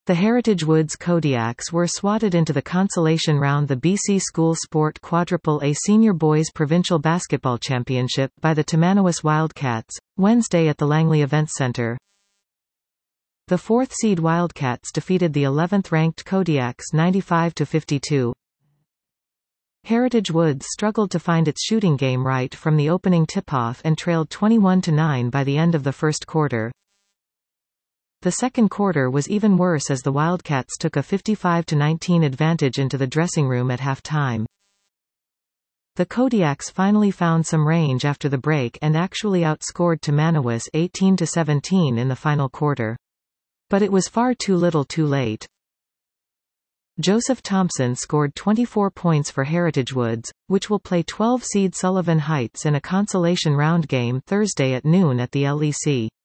The Heritage Woods Kodiaks were swatted into the consolation round the BC School Sport Quadruple A Senior Boys Provincial Basketball Championship by the Tamanowas Wildcats, Wednesday at the Langley Events Centre. The 4th seed Wildcats defeated the 11th-ranked Kodiaks 95-52. Heritage Woods struggled to find its shooting game right from the opening tip-off and trailed 21-9 by the end of the first quarter. The second quarter was even worse as the Wildcats took a 55-19 advantage into the dressing room at halftime. The Kodiaks finally found some range after the break and actually outscored Tamanowas 18-17 in the final quarter. But it was far too little too late. Joseph Thompson scored 24 points for Heritage Woods, which will play 12-seed Sullivan Heights in a consolation round game Thursday at noon at the LEC.